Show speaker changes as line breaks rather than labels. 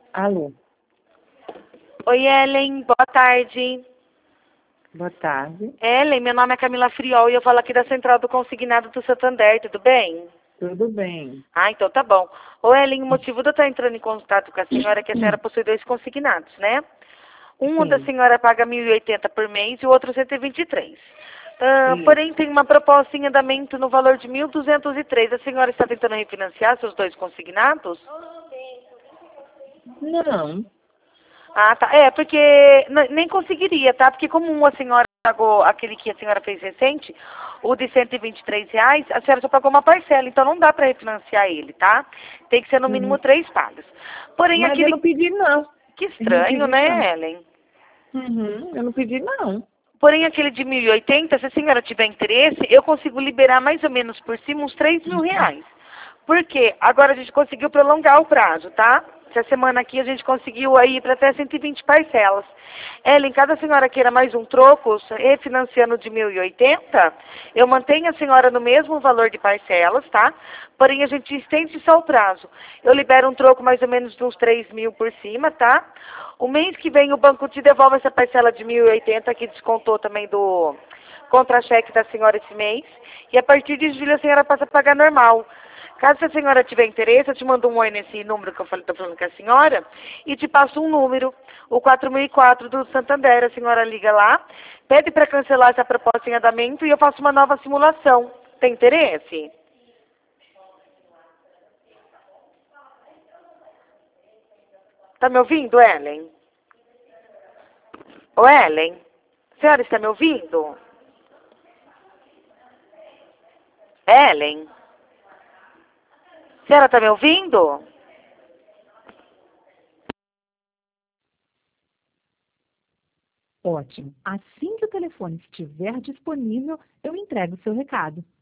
Alô,
Oi, Ellen, boa tarde.
boa tarde.
Ellen, meu nome é Camila Friol e eu falo aqui da Central do Consignado do Santander, tudo bem?
Tudo bem?
Ah, então tá bom. Ô, Ellen, o motivo de eu estar entrando em contato com a senhora é que a senhora possui dois consignados, né? Um da
Sim,
senhora paga 1.080 por mês e o outro 123. Porém,
isso.
tem uma proposta em andamento no valor de 1.203. A senhora está tentando refinanciar seus dois consignados?
Não,
Ah, tá. É, porque nem conseguiria, tá? Porque como a senhora pagou aquele que a senhora fez recente, o de R$ 123, a senhora só pagou uma parcela, então não dá para refinanciar ele, tá? Tem que ser no mínimo
uhum.
3 pagas. Porém,
Mas eu
aquele...
não pedi não.
Que
Eu não
estranho,
pedi não.
né, Ellen?
Eu não pedi não.
Porém, aquele de 1.080, se a senhora tiver interesse, eu consigo liberar mais ou menos por cima uns R$ 3.000. Por quê? Agora a gente conseguiu prolongar o prazo, tá? Essa semana aqui a gente conseguiu aí para até 120 parcelas. Ellen, caso a senhora queira mais um troco, refinanciando de 1.080, eu mantenho a senhora no mesmo valor de parcelas, tá? Porém, a gente estende só o prazo. Eu libero um troco mais ou menos de uns 3.000 por cima, tá? O mês que vem o banco te devolve essa parcela de 1.080 que descontou também do contra-cheque da senhora esse mês. E a partir de julho a senhora passa a pagar normal. Caso a senhora tiver interesse, eu te mando um oi nesse número que eu estou falando com a senhora e te passo um número, o 4004 do Santander. A senhora liga lá, pede para cancelar essa proposta em andamento e eu faço uma nova simulação. Tem interesse? Tá me ouvindo, Ellen? Ô, Ellen? A senhora está me ouvindo? Ellen? A senhora está me ouvindo?
Ótimo. Assim que o telefone estiver disponível, eu entrego o seu recado.